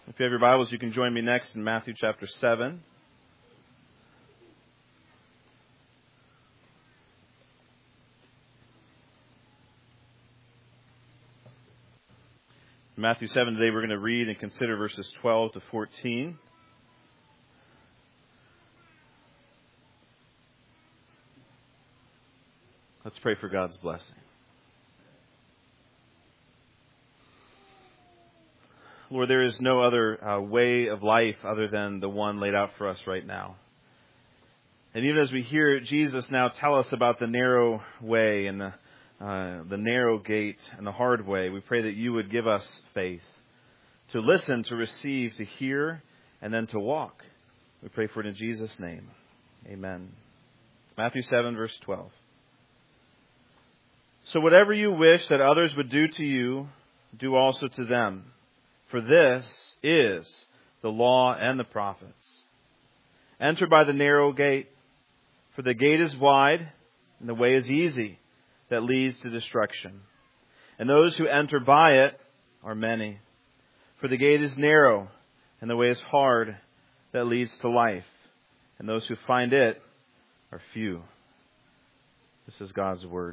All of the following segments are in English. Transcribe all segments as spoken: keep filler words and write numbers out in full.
If you have your Bibles, you can join me next in Matthew chapter seven. In Matthew seven today, we're going to read and consider verses twelve to fourteen. Let's pray for God's blessing. Lord, there is no other uh, way of life other than the one laid out for us right now. And even as we hear Jesus now tell us about the narrow way and the, uh, the narrow gate and the hard way, we pray that you would give us faith to listen, to receive, to hear, and then to walk. We pray for it in Jesus' name. Amen. Matthew seven, verse twelve. So whatever you wish that others would do to you, do also to them. For this is the law and the prophets. Enter by the narrow gate, for the gate is wide and the way is easy that leads to destruction. And those who enter by it are many. For the gate is narrow and the way is hard that leads to life. And those who find it are few. This is God's word.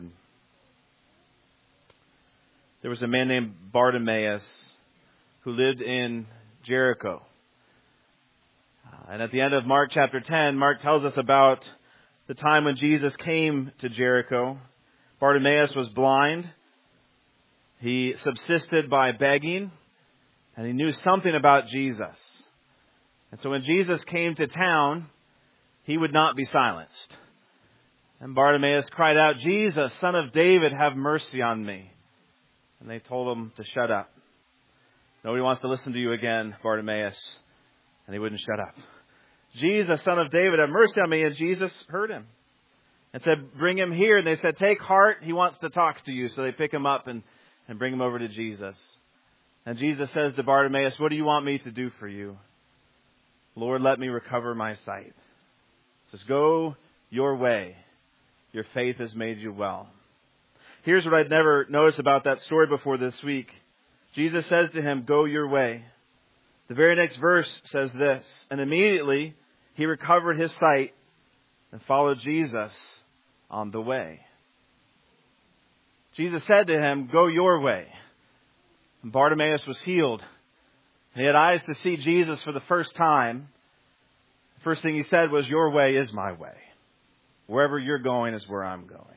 There was a man named Bartimaeus who lived in Jericho. Uh, and at the end of Mark chapter ten, Mark tells us about the time when Jesus came to Jericho. Bartimaeus was blind. He subsisted by begging, and he knew something about Jesus. And so when Jesus came to town, he would not be silenced. And Bartimaeus cried out, "Jesus, Son of David, have mercy on me." And they told him to shut up. Nobody wants to listen to you again, Bartimaeus. And he wouldn't shut up. "Jesus, Son of David, have mercy on me." And Jesus heard him and said, "Bring him here." And they said, "Take heart, he wants to talk to you." So they pick him up and, and bring him over to Jesus. And Jesus says to Bartimaeus, "What do you want me to do for you?" "Lord, let me recover my sight." He says, "Go your way. Your faith has made you well." Here's what I'd never noticed about that story before this week. Jesus says to him, "Go your way." The very next verse says this, "And immediately he recovered his sight and followed Jesus on the way." Jesus said to him, "Go your way." And Bartimaeus was healed. And he had eyes to see Jesus for the first time. The first thing he said was, "Your way is my way. Wherever you're going is where I'm going."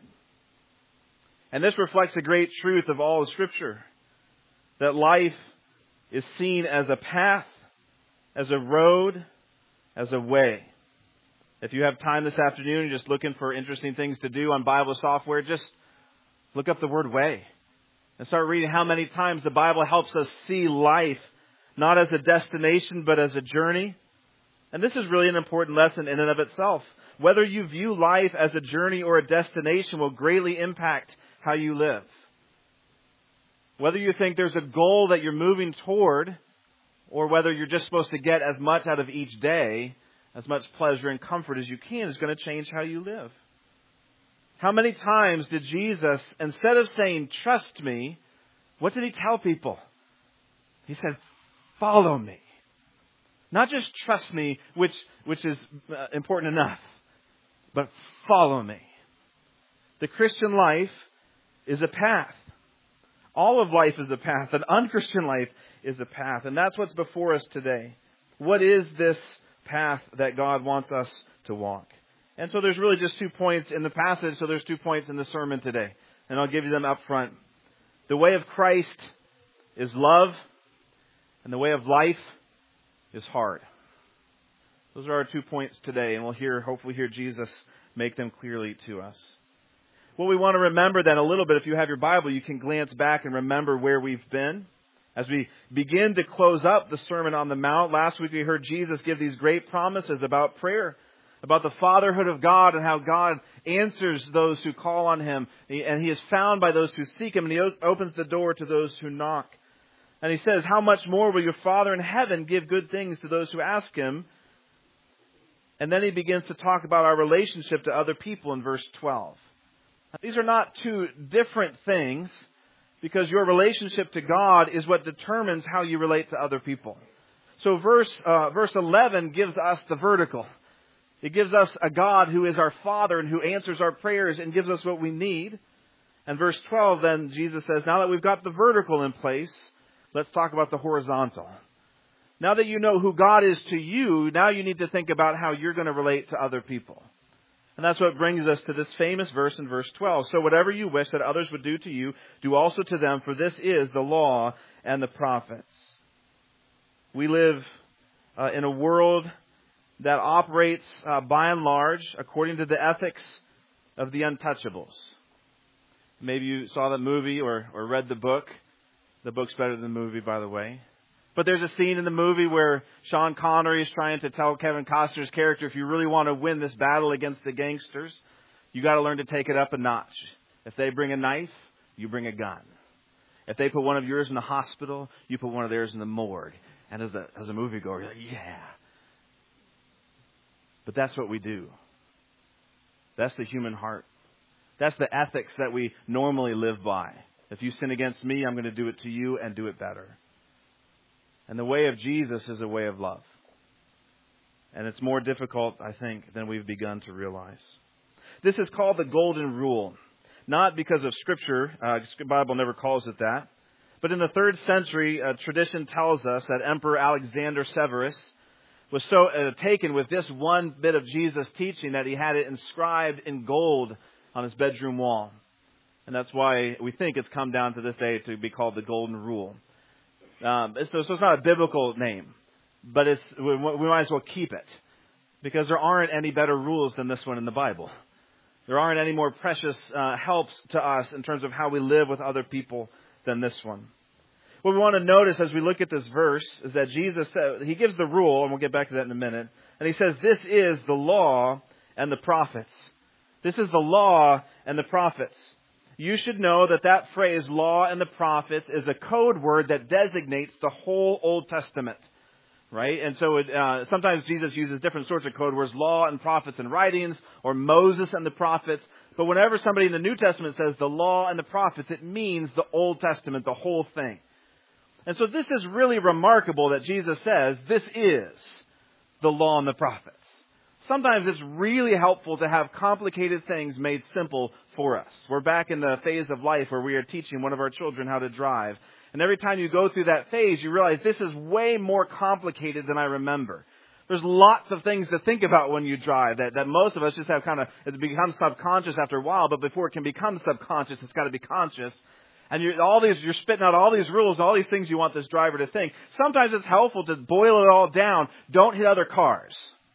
And this reflects the great truth of all of Scripture. That life is seen as a path, as a road, as a way. If you have time this afternoon, you're just looking for interesting things to do on Bible software, just look up the word way and start reading how many times the Bible helps us see life not as a destination but as a journey. And this is really an important lesson in and of itself. Whether you view life as a journey or a destination will greatly impact how you live. Whether you think there's a goal that you're moving toward, or whether you're just supposed to get as much out of each day, as much pleasure and comfort as you can, is going to change how you live. How many times did Jesus, instead of saying, "Trust me," what did he tell people? He said, "Follow me." Not just trust me, which, which is uh, important enough, but follow me. The Christian life is a path. All of life is a path. An unchristian life is a path. And that's what's before us today. What is this path that God wants us to walk? And so there's really just two points in the passage. So there's two points in the sermon today. And I'll give you them up front. The way of Christ is love. And the way of life is hard. Those are our two points today. And we'll hear, hopefully hear Jesus make them clearly to us. What we want to remember then a little bit, if you have your Bible, you can glance back and remember where we've been. As we begin to close up the Sermon on the Mount, last week we heard Jesus give these great promises about prayer, about the fatherhood of God and how God answers those who call on Him. And He is found by those who seek Him, and He opens the door to those who knock. And He says, "How much more will your Father in heaven give good things to those who ask Him?" And then He begins to talk about our relationship to other people in verse twelve. These are not two different things, because your relationship to God is what determines how you relate to other people. So verse uh, verse eleven gives us the vertical. It gives us a God who is our Father and who answers our prayers and gives us what we need. And verse twelve, then Jesus says, now that we've got the vertical in place, let's talk about the horizontal. Now that you know who God is to you, now you need to think about how you're going to relate to other people. And that's what brings us to this famous verse in verse twelve. So whatever you wish that others would do to you, do also to them, for this is the law and the prophets. We live uh, in a world that operates, uh, by and large, according to the ethics of the untouchables. Maybe you saw the movie or, or read the book. The book's better than the movie, by the way. But there's a scene in the movie where Sean Connery is trying to tell Kevin Costner's character, if you really want to win this battle against the gangsters, you got to learn to take it up a notch. If they bring a knife, you bring a gun. If they put one of yours in the hospital, you put one of theirs in the morgue. And as a, as a moviegoer, you're like, yeah. But that's what we do. That's the human heart. That's the ethics that we normally live by. If you sin against me, I'm going to do it to you and do it better. And the way of Jesus is a way of love. And it's more difficult, I think, than we've begun to realize. This is called the Golden Rule. Not because of Scripture. Uh, the Bible never calls it that. But in the third century, uh, tradition tells us that Emperor Alexander Severus was so uh, taken with this one bit of Jesus' teaching that he had it inscribed in gold on his bedroom wall. And that's why we think it's come down to this day to be called the Golden Rule. Um, so, so it's not a biblical name, but it's we, we might as well keep it, because there aren't any better rules than this one in the Bible. There aren't any more precious uh, helps to us in terms of how we live with other people than this one. What we want to notice as we look at this verse is that Jesus said, he gives the rule, and we'll get back to that in a minute, and he says, this is the law and the prophets. This is the law and the prophets. You should know that that phrase, law and the prophets, is a code word that designates the whole Old Testament. Right? And so it, uh, sometimes Jesus uses different sorts of code words, law and prophets and writings, or Moses and the prophets. But whenever somebody in the New Testament says the law and the prophets, it means the Old Testament, the whole thing. And so this is really remarkable that Jesus says this is the law and the prophets. Sometimes it's really helpful to have complicated things made simple for us. We're back in the phase of life where we are teaching one of our children how to drive. And every time you go through that phase, you realize this is way more complicated than I remember. There's lots of things to think about when you drive that, that most of us just have kind of, it becomes subconscious after a while, but before it can become subconscious, it's got to be conscious. And you're, all these, you're spitting out all these rules, all these things you want this driver to think. Sometimes it's helpful to boil it all down. Don't hit other cars.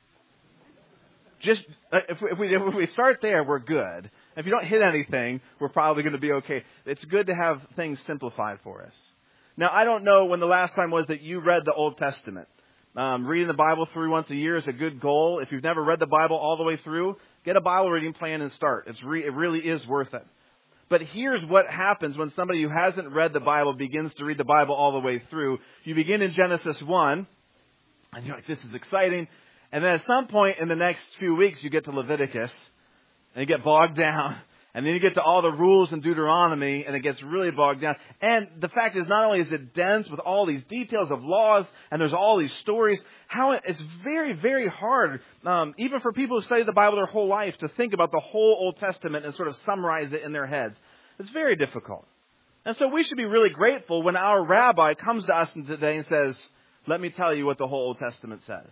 Just, if we, if we, if we start there, we're good. If you don't hit anything, we're probably going to be okay. It's good to have things simplified for us. Now, I don't know when the last time was that you read the Old Testament. Um, reading the Bible through once a year is a good goal. If you've never read the Bible all the way through, get a Bible reading plan and start. It's re- it really is worth it. But here's what happens when somebody who hasn't read the Bible begins to read the Bible all the way through. You begin in Genesis one, and you're like, this is exciting. And then at some point in the next few weeks, you get to Leviticus, and you get bogged down. And then you get to all the rules in Deuteronomy, and it gets really bogged down. And the fact is, not only is it dense with all these details of laws, and there's all these stories, how it's very, very hard, um, even for people who study the Bible their whole life, to think about the whole Old Testament and sort of summarize it in their heads. It's very difficult. And so we should be really grateful when our rabbi comes to us today and says, let me tell you what the whole Old Testament says.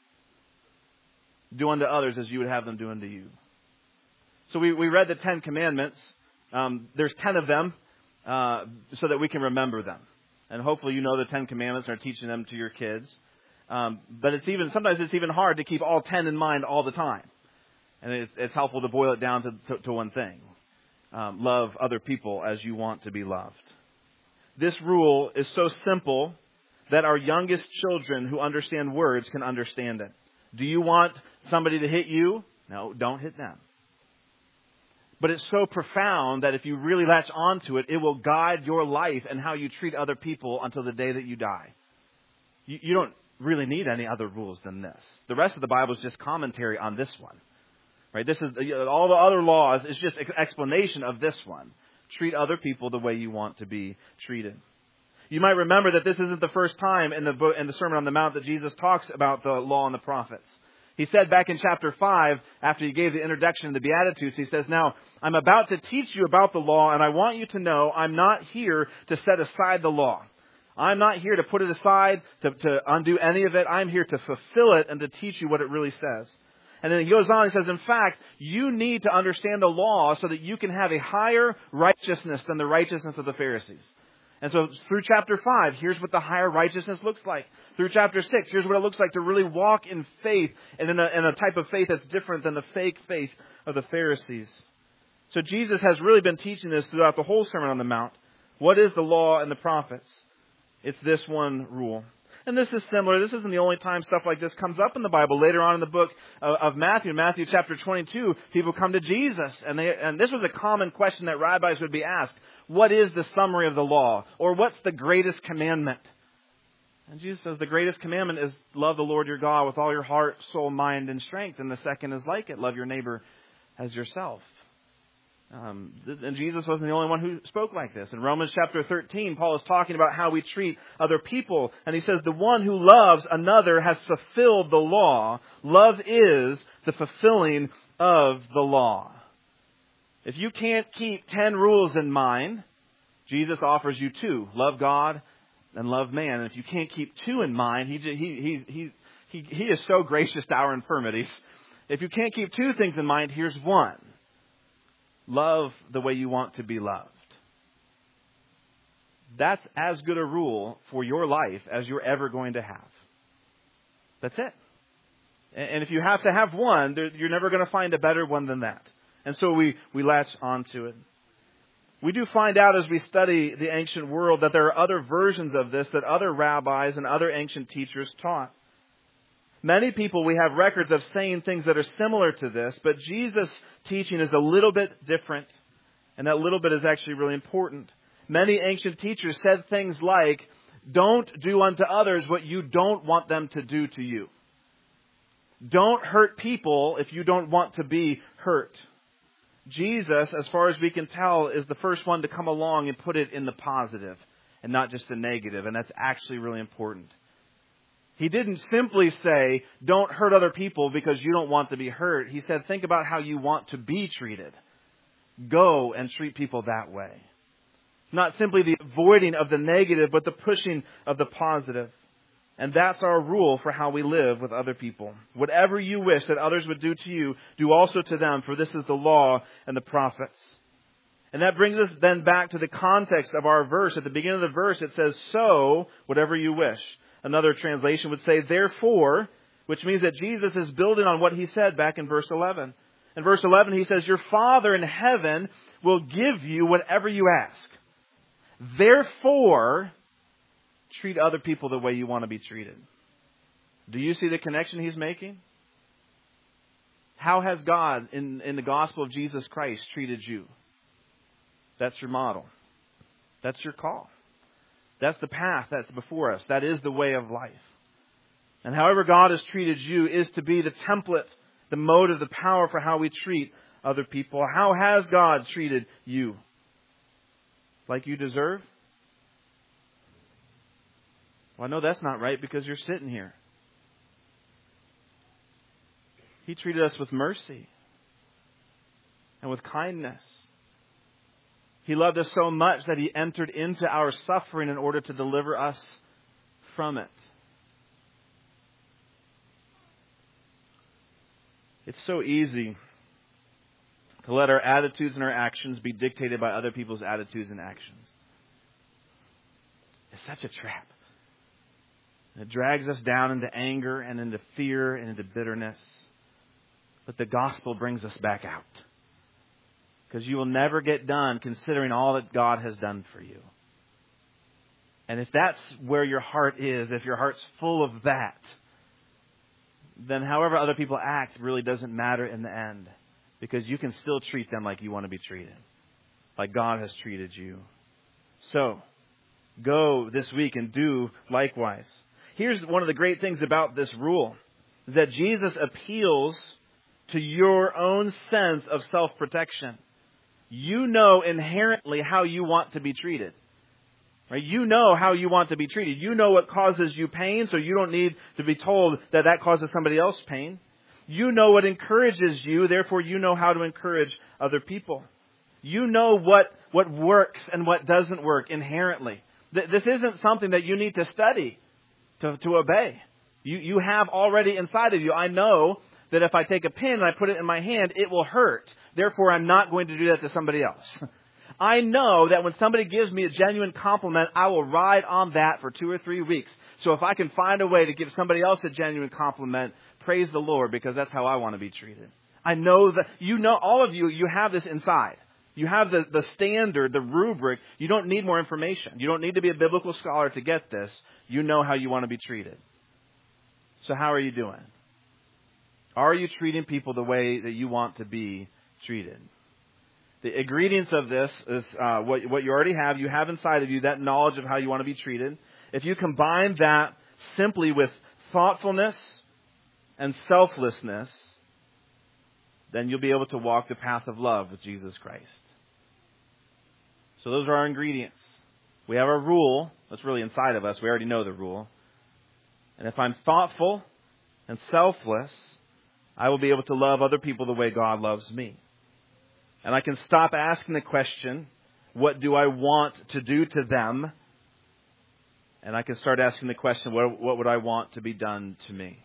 Do unto others as you would have them do unto you. So we, we read the Ten Commandments. Um, there's ten of them uh, so that we can remember them. And hopefully you know the Ten Commandments and are teaching them to your kids. Um, but it's even sometimes it's even hard to keep all ten in mind all the time. And it's, it's helpful to boil it down to, to, to one thing. Um, love other people as you want to be loved. This rule is so simple that our youngest children who understand words can understand it. Do you want somebody to hit you? No, don't hit them. But it's so profound that if you really latch onto it, it will guide your life and how you treat other people until the day that you die. You, you don't really need any other rules than this. The rest of the Bible is just commentary on this one. Right? This is all the other laws is just an explanation of this one. Treat other people the way you want to be treated. You might remember that this isn't the first time in the book, in the Sermon on the Mount that Jesus talks about the law and the prophets. He said back in chapter five, after he gave the introduction to the Beatitudes, he says, "Now, I'm about to teach you about the law, and I want you to know I'm not here to set aside the law. I'm not here to put it aside, to, to undo any of it. I'm here to fulfill it and to teach you what it really says." And then he goes on, he says, "In fact, you need to understand the law so that you can have a higher righteousness than the righteousness of the Pharisees." And so through chapter five, here's what the higher righteousness looks like. Through chapter six, here's what it looks like to really walk in faith and in a, in a type of faith that's different than the fake faith of the Pharisees. So Jesus has really been teaching this throughout the whole Sermon on the Mount. What is the law and the prophets? It's this one rule. And this is similar. This isn't the only time stuff like this comes up in the Bible. Later on in the book of Matthew, Matthew chapter twenty-two, people come to Jesus. And they, and this was a common question that rabbis would be asked. What is the summary of the law? Or what's the greatest commandment? And Jesus says the greatest commandment is love the Lord your God with all your heart, soul, mind, and strength. And the second is like it. Love your neighbor as yourself. Um, and Jesus wasn't the only one who spoke like this. In Romans chapter thirteen, Paul is talking about how we treat other people. And he says, the one who loves another has fulfilled the law. Love is the fulfilling of the law. If you can't keep ten rules in mind, Jesus offers you two. Love God and love man. And if you can't keep two in mind, he, he, he, he, he, he is so gracious to our infirmities. If you can't keep two things in mind, here's one. Love the way you want to be loved. That's as good a rule for your life as you're ever going to have. That's it. And if you have to have one, you're never going to find a better one than that. And so we, we latch onto it. We do find out as we study the ancient world that there are other versions of this that other rabbis and other ancient teachers taught. Many people, we have records of saying things that are similar to this, but Jesus' teaching is a little bit different, and that little bit is actually really important. Many ancient teachers said things like, don't do unto others what you don't want them to do to you. Don't hurt people if you don't want to be hurt. Jesus, as far as we can tell, is the first one to come along and put it in the positive and not just the negative, and that's actually really important. He didn't simply say, don't hurt other people because you don't want to be hurt. He said, think about how you want to be treated. Go and treat people that way. Not simply the avoiding of the negative, but the pushing of the positive. And that's our rule for how we live with other people. Whatever you wish that others would do to you, do also to them, for this is the law and the prophets. And that brings us then back to the context of our verse. At the beginning of the verse, it says, so, whatever you wish. Another translation would say, therefore, which means that Jesus is building on what he said back in verse eleven. In verse eleven, he says, your Father in heaven will give you whatever you ask. Therefore, treat other people the way you want to be treated. Do you see the connection he's making? How has God, in, in the gospel of Jesus Christ, treated you? That's your model. That's your call. That's the path that's before us. That is the way of life. And however God has treated you is to be the template, the motive, the power for how we treat other people. How has God treated you? Like you deserve? Well, I know that's not right because you're sitting here. He treated us with mercy and with kindness. He loved us so much that He entered into our suffering in order to deliver us from it. It's so easy to let our attitudes and our actions be dictated by other people's attitudes and actions. It's such a trap. It drags us down into anger and into fear and into bitterness. But the gospel brings us back out. Because you will never get done considering all that God has done for you. And if that's where your heart is, if your heart's full of that, then however other people act really doesn't matter in the end. Because you can still treat them like you want to be treated. Like God has treated you. So, go this week and do likewise. Here's one of the great things about this rule. That Jesus appeals to your own sense of self-protection. You know inherently how you want to be treated. Right? You know how you want to be treated. You know what causes you pain, so you don't need to be told that that causes somebody else pain. You know what encourages you, therefore you know how to encourage other people. You know what, what works and what doesn't work inherently. Th- this isn't something that you need to study to, to obey. You, you have already inside of you, I know that if I take a pin and I put it in my hand, it will hurt. Therefore, I'm not going to do that to somebody else. I know that when somebody gives me a genuine compliment, I will ride on that for two or three weeks. So if I can find a way to give somebody else a genuine compliment, praise the Lord, because that's how I want to be treated. I know that, you know, all of you, you have this inside. You have the, the standard, the rubric. You don't need more information. You don't need to be a biblical scholar to get this. You know how you want to be treated. So how are you doing? Are you treating people the way that you want to be treated? The ingredients of this is uh, what, what you already have. You have inside of you that knowledge of how you want to be treated. If you combine that simply with thoughtfulness and selflessness, then you'll be able to walk the path of love with Jesus Christ. So those are our ingredients. We have our rule. That's really inside of us. We already know the rule. And if I'm thoughtful and selfless, I will be able to love other people the way God loves me. And I can stop asking the question, what do I want to do to them? And I can start asking the question, what, what would I want to be done to me?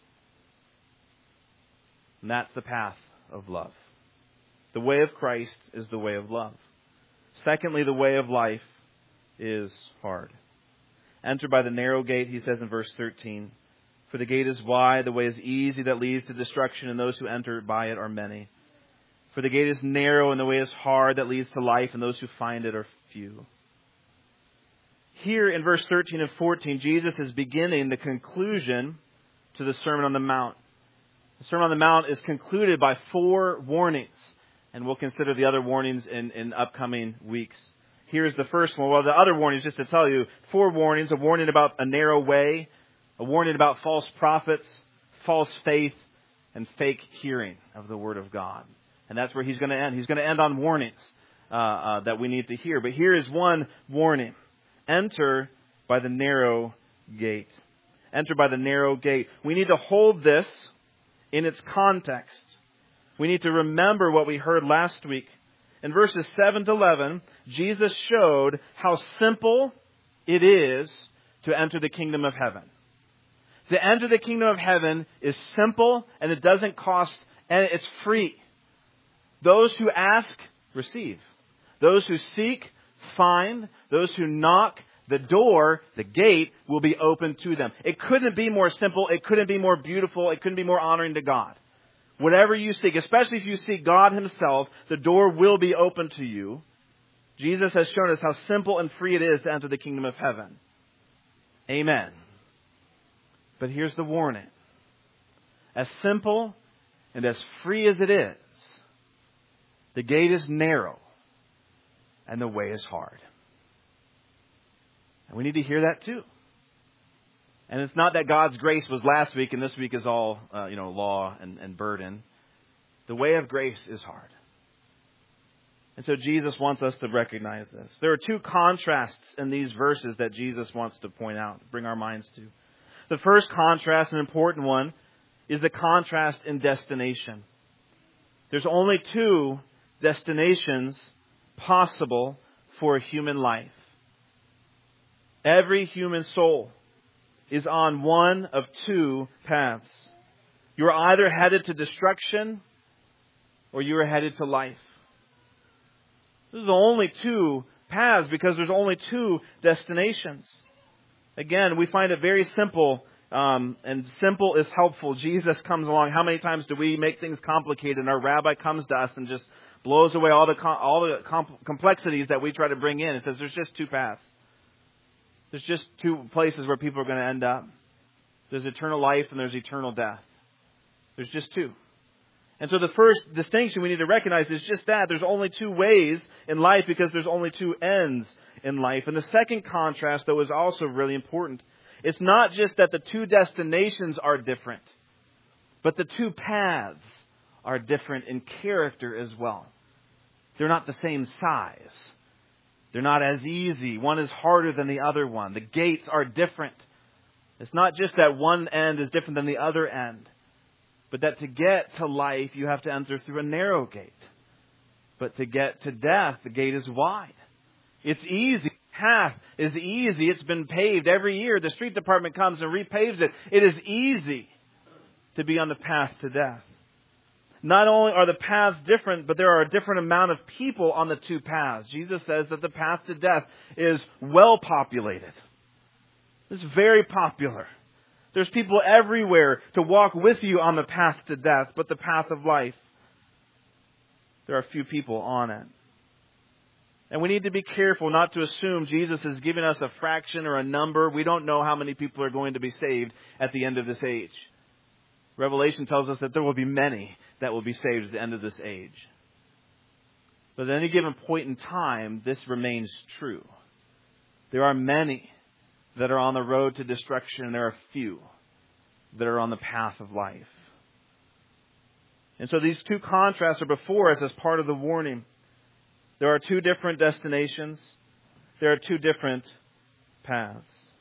And that's the path of love. The way of Christ is the way of love. Secondly, the way of life is hard. Enter by the narrow gate, he says in verse thirteen. For the gate is wide, the way is easy that leads to destruction, and those who enter by it are many. For the gate is narrow and the way is hard that leads to life, and those who find it are few. Here in verse thirteen and fourteen, Jesus is beginning the conclusion to the Sermon on the Mount. The Sermon on the Mount is concluded by four warnings, and we'll consider the other warnings in, in upcoming weeks. Here's the first one. Well, the other warnings, just to tell you, four warnings. A warning about a narrow way, a warning about false prophets, false faith, and fake hearing of the Word of God. And that's where he's going to end. He's going to end on warnings uh, uh, that we need to hear. But here is one warning. Enter by the narrow gate. Enter by the narrow gate. We need to hold this in its context. We need to remember what we heard last week. In verses seven to eleven, Jesus showed how simple it is to enter the kingdom of heaven. To enter the kingdom of heaven is simple, and it doesn't cost, and it's free. Those who ask, receive. Those who seek, find. Those who knock, the door, the gate, will be open to them. It couldn't be more simple. It couldn't be more beautiful. It couldn't be more honoring to God. Whatever you seek, especially if you seek God Himself, the door will be open to you. Jesus has shown us how simple and free it is to enter the kingdom of heaven. Amen. But here's the warning. As simple and as free as it is, the gate is narrow and the way is hard. And we need to hear that too. And it's not that God's grace was last week and this week is all, uh, you know, law and, and burden. The way of grace is hard. And so Jesus wants us to recognize this. There are two contrasts in these verses that Jesus wants to point out, bring our minds to. The first contrast, an important one, is the contrast in destination. There's only two destinations possible for a human life. Every human soul is on one of two paths. You are either headed to destruction or you are headed to life. There's only two paths because there's only two destinations. Again, we find it very simple, um, and simple is helpful. Jesus comes along. How many times do we make things complicated and our rabbi comes to us and just blows away all the com- all the com- complexities that we try to bring in and says there's just two paths. There's just two places where people are going to end up. There's eternal life and there's eternal death. There's just two. And so the first distinction we need to recognize is just that. There's only two ways in life because there's only two ends in life. And the second contrast, though, is also really important. It's not just that the two destinations are different, but the two paths are different in character as well. They're not the same size. They're not as easy. One is harder than the other one. The gates are different. It's not just that one end is different than the other end, but that to get to life, you have to enter through a narrow gate. But to get to death, the gate is wide. It's easy. The path is easy. It's been paved every year. The street department comes and repaves it. It is easy to be on the path to death. Not only are the paths different, but there are a different amount of people on the two paths. Jesus says that the path to death is well populated. It's very popular. There's people everywhere to walk with you on the path to death, but the path of life, there are few people on it. And we need to be careful not to assume Jesus is giving us a fraction or a number. We don't know how many people are going to be saved at the end of this age. Revelation tells us that there will be many that will be saved at the end of this age. But at any given point in time, this remains true. There are many that are on the road to destruction, and there are few that are on the path of life. And so these two contrasts are before us as part of the warning. There are two different destinations. There are two different paths.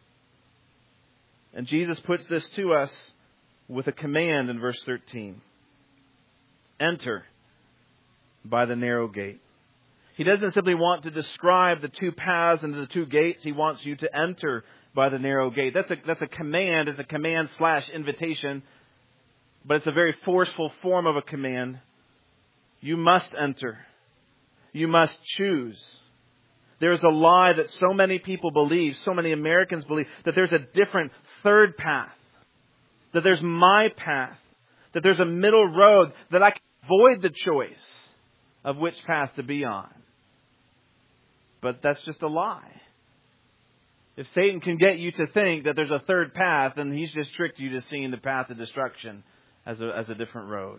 And Jesus puts this to us with a command in verse thirteen. Enter by the narrow gate. He doesn't simply want to describe the two paths and the two gates. He wants you to enter by the narrow gate. That's a, that's a command. It's a command slash invitation. But it's a very forceful form of a command. You must enter. You must choose. There's a lie that so many people believe, so many Americans believe, that there's a different third path. That there's my path. That there's a middle road that I can avoid the choice of which path to be on. But that's just a lie. If Satan can get you to think that there's a third path, then he's just tricked you to seeing the path of destruction as a, as a different road.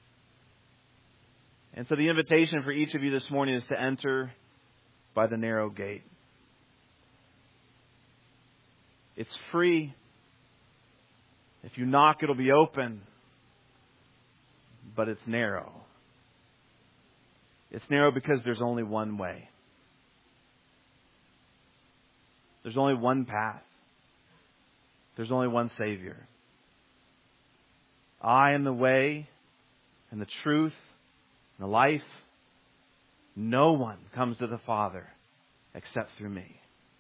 And so the invitation for each of you this morning is to enter by the narrow gate. It's free. If you knock, it'll be open. But it's narrow. It's narrow because there's only one way. There's only one path. There's only one Savior. I am the way and the truth and the life. No one comes to the Father except through me.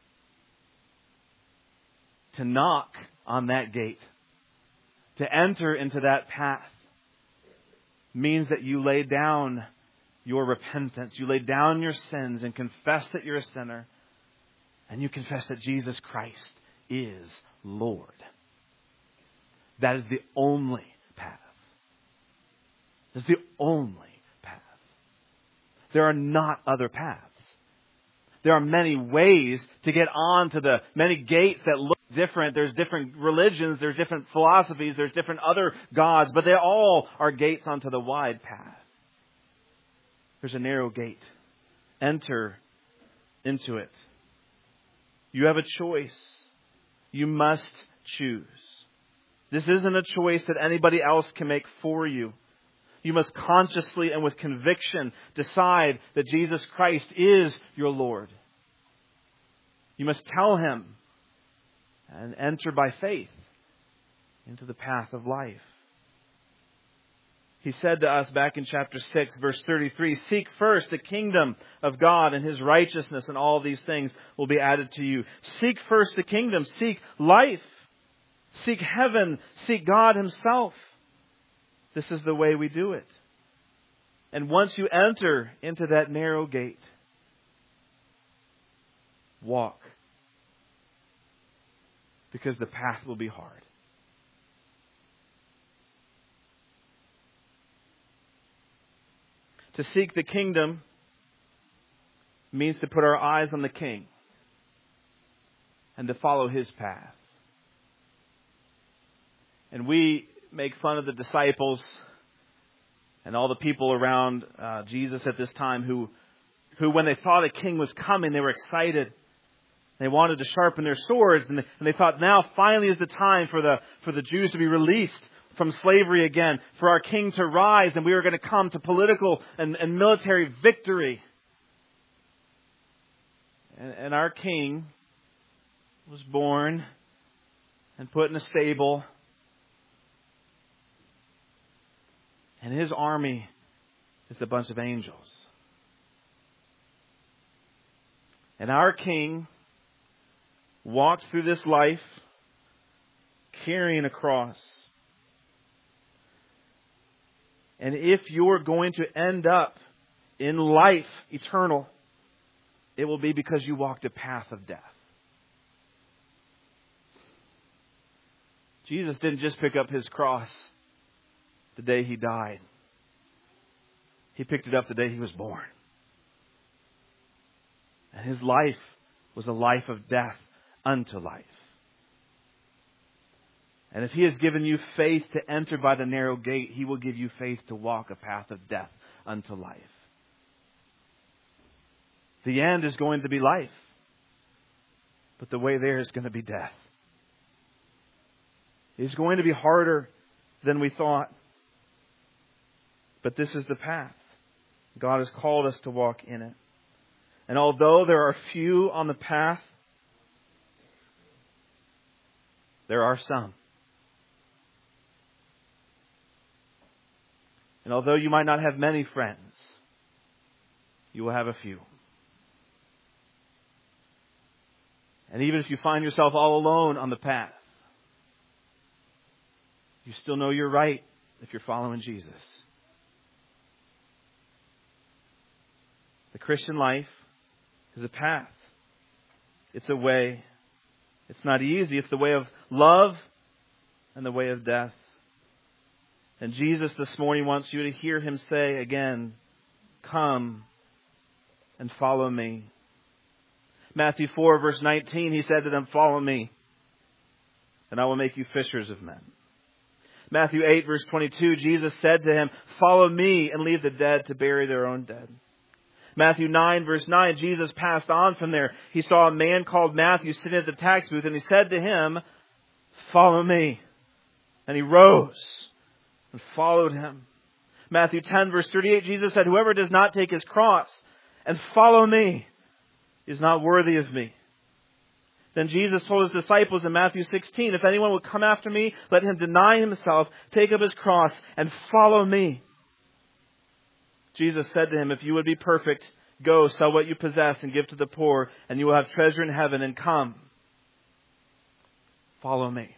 To knock on that gate, to enter into that path, means that you lay down your repentance. You lay down your sins and confess that you're a sinner. And you confess that Jesus Christ is Lord. That is the only path. That's the only path. There are not other paths. There are many ways to get on to the many gates that look different. There's different religions, there's different philosophies, there's different other gods, but they all are gates onto the wide path. There's a narrow gate. Enter into it. You have a choice. You must choose. This isn't a choice that anybody else can make for you. You must consciously and with conviction decide that Jesus Christ is your Lord. You must tell Him and enter by faith into the path of life. He said to us back in chapter six, verse thirty-three, seek first the kingdom of God and His righteousness, and all these things will be added to you. Seek first the kingdom. Seek life. Seek heaven. Seek God Himself. This is the way we do it. And once you enter into that narrow gate, walk. Because the path will be hard. To seek the kingdom means to put our eyes on the King and to follow His path. And we make fun of the disciples and all the people around uh, Jesus at this time who, who, when they thought a king was coming, they were excited. They wanted to sharpen their swords, and they, and they thought, now finally is the time for the for the Jews to be released from slavery again, for our king to rise, and we are going to come to political and, and military victory. And, and our King was born and put in a stable. And His army is a bunch of angels. And our King walked through this life carrying a cross. And if you're going to end up in life eternal, it will be because you walked a path of death. Jesus didn't just pick up His cross the day He died. He picked it up the day He was born. And His life was a life of death unto life. And if He has given you faith to enter by the narrow gate, He will give you faith to walk a path of death unto life. The end is going to be life. But the way there is going to be death. It's going to be harder than we thought. But this is the path. God has called us to walk in it. And although there are few on the path, there are some. And although you might not have many friends, you will have a few. And even if you find yourself all alone on the path, you still know you're right if you're following Jesus. The Christian life is a path. It's a way. It's not easy. It's the way of love and the way of death. And Jesus this morning wants you to hear Him say again, "Come and follow me." Matthew four verse nineteen, He said to them, "Follow me, and I will make you fishers of men." Matthew eight verse twenty-two, Jesus said to him, "Follow me and leave the dead to bury their own dead." Matthew nine verse nine, Jesus passed on from there. He saw a man called Matthew sitting at the tax booth, and He said to him, "Follow me." And he rose and followed Him. Matthew ten verse thirty-eight, Jesus said, "Whoever does not take his cross and follow me is not worthy of me." Then Jesus told His disciples in Matthew sixteen, "If anyone will come after me, let him deny himself, take up his cross, and follow me." Jesus said to him, "If you would be perfect, go, sell what you possess and give to the poor, and you will have treasure in heaven, and come, follow me."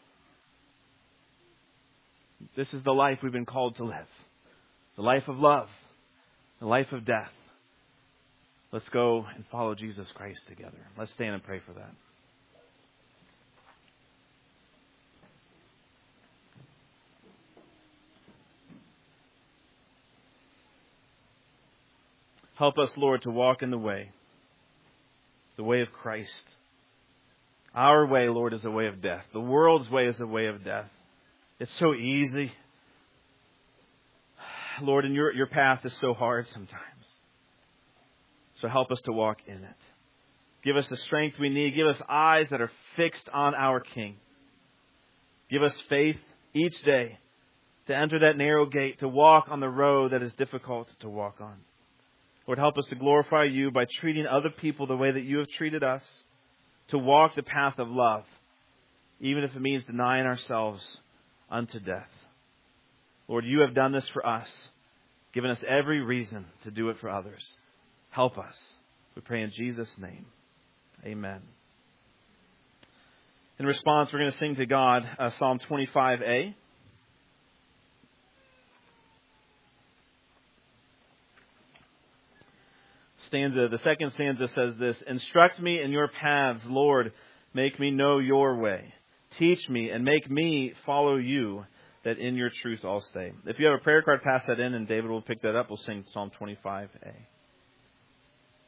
This is the life we've been called to live. The life of love. The life of death. Let's go and follow Jesus Christ together. Let's stand and pray for that. Help us, Lord, to walk in the way. The way of Christ. Our way, Lord, is a way of death. The world's way is a way of death. It's so easy. Lord, and your, your path is so hard sometimes. So help us to walk in it. Give us the strength we need. Give us eyes that are fixed on our King. Give us faith each day to enter that narrow gate, to walk on the road that is difficult to walk on. Lord, help us to glorify You by treating other people the way that You have treated us, to walk the path of love, even if it means denying ourselves unto death. Lord, You have done this for us, given us every reason to do it for others. Help us. We pray in Jesus' name. Amen. In response, we're going to sing to God uh, Psalm twenty-five A. Stanza, the second stanza says this: "Instruct me in Your paths, Lord, make me know Your way. Teach me and make me follow You, that in Your truth I'll stay." If you have a prayer card, pass that in and David will pick that up. We'll sing Psalm twenty-five A.